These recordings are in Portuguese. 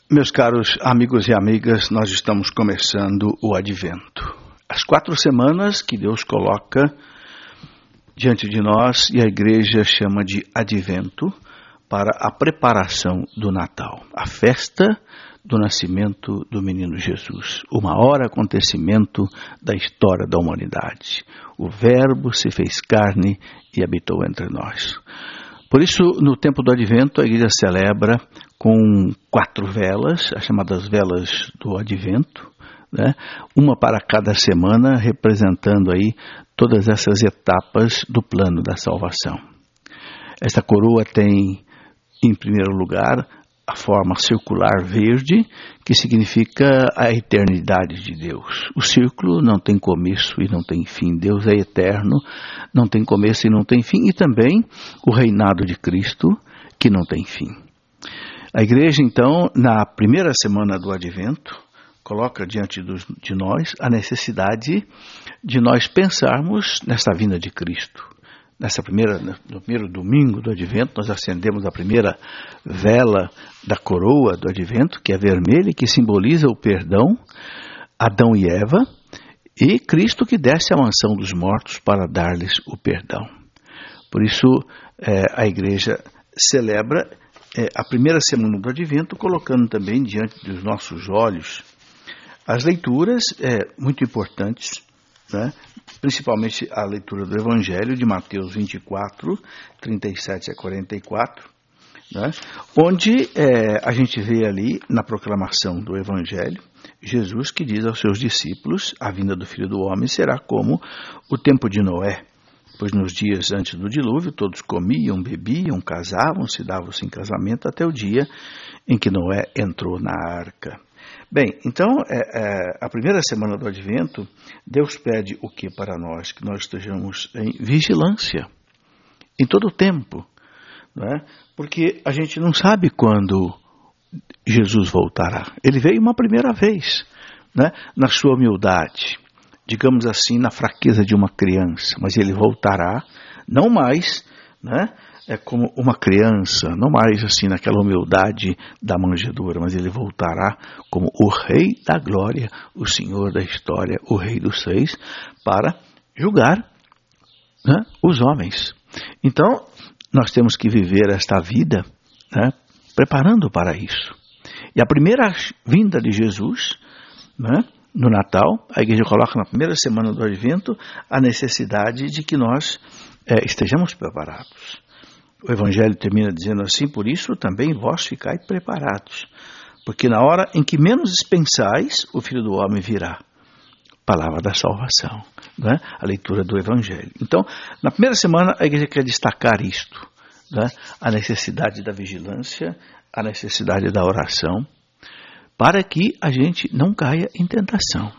Meus caros amigos e amigas, nós estamos começando o Advento. As 4 semanas que Deus coloca diante de nós e a igreja chama de Advento para a preparação do Natal, a festa do nascimento do menino Jesus, o maior acontecimento da história da humanidade. O Verbo se fez carne e habitou entre nós. Por isso, no tempo do Advento, a igreja celebra com 4 velas, as chamadas velas do Advento, né? Uma para cada semana, representando aí todas essas etapas do plano da salvação. Esta coroa tem, em primeiro lugar, a forma circular verde, que significa a eternidade de Deus. O círculo não tem começo e não tem fim. Deus é eterno, não tem começo e não tem fim. E também o reinado de Cristo, que não tem fim. A igreja, então, na primeira semana do Advento, coloca diante de nós a necessidade de nós pensarmos nesta vinda de Cristo. No primeiro domingo do Advento, nós acendemos a primeira vela da coroa do Advento, que é vermelha, que simboliza o perdão, Adão e Eva, e Cristo que desce à mansão dos mortos para dar-lhes o perdão. Por isso, a igreja celebra a primeira semana do Advento, colocando também diante dos nossos olhos as leituras muito importantes, né? Principalmente a leitura do Evangelho de Mateus 24, 37 a 44, né? Onde a gente vê ali na proclamação do Evangelho, Jesus que diz aos seus discípulos, a vinda do Filho do Homem será como o tempo de Noé, pois nos dias antes do dilúvio todos comiam, bebiam, casavam-se, davam-se em casamento até o dia em que Noé entrou na arca. Bem, então, a primeira semana do Advento, Deus pede o que para nós? Que nós estejamos em vigilância, em todo o tempo, não é? Porque a gente não sabe quando Jesus voltará. Ele veio uma primeira vez, né? Na sua humildade, digamos assim, na fraqueza de uma criança, mas ele voltará, não mais, né? Como uma criança, não mais assim naquela humildade da manjedoura, mas ele voltará como o Rei da Glória, o Senhor da história, o Rei dos Reis, para julgar, né, os homens. Então, nós temos que viver esta vida, né, preparando para isso. E a primeira vinda de Jesus, né, no Natal, a igreja coloca na primeira semana do Advento a necessidade de que nós estejamos preparados. O Evangelho termina dizendo assim: por isso também vós ficai preparados, porque na hora em que menos pensais, o Filho do Homem virá. Palavra da salvação, né? A leitura do Evangelho. Então, na primeira semana, a igreja quer destacar isto, né? A necessidade da vigilância, a necessidade da oração, para que a gente não caia em tentação,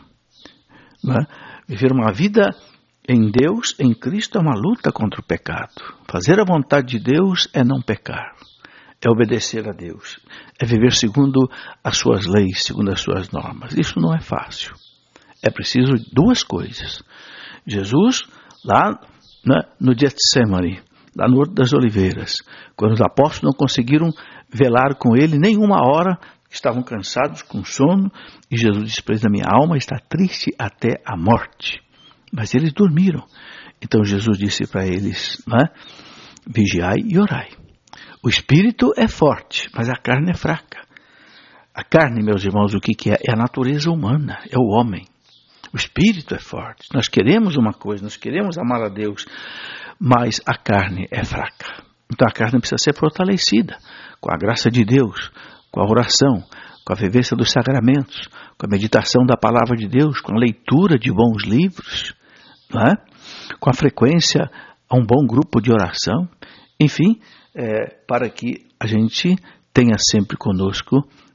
né? Viver uma vida em Deus, em Cristo, é uma luta contra o pecado. Fazer a vontade de Deus é não pecar, é obedecer a Deus, é viver segundo as suas leis, segundo as suas normas. Isso não é fácil. É preciso 2 coisas. Jesus, lá, né, no Getsemane, lá no Horto das Oliveiras, quando os apóstolos não conseguiram velar com ele nem uma hora, estavam cansados, com sono, e Jesus disse para eles: a minha alma está triste até a morte. Mas eles dormiram. Então Jesus disse para eles, né, vigiai e orai. O espírito é forte, mas a carne é fraca. A carne, meus irmãos, o que é? É a natureza humana, é o homem. O espírito é forte. Nós queremos uma coisa, nós queremos amar a Deus, mas a carne é fraca. Então a carne precisa ser fortalecida com a graça de Deus, com a oração, com a vivência dos sacramentos, com a meditação da palavra de Deus, com a leitura de bons livros, não é? Com a frequência a um bom grupo de oração, enfim, para que a gente tenha sempre conosco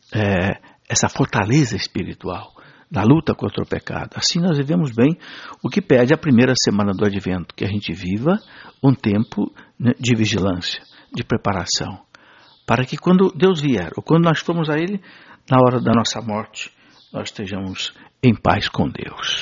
essa fortaleza espiritual na luta contra o pecado. Assim nós vivemos bem o que pede a primeira semana do Advento, que a gente viva um tempo, né, de vigilância, de preparação, para que quando Deus vier, ou quando nós formos a Ele, na hora da nossa morte, nós estejamos em paz com Deus.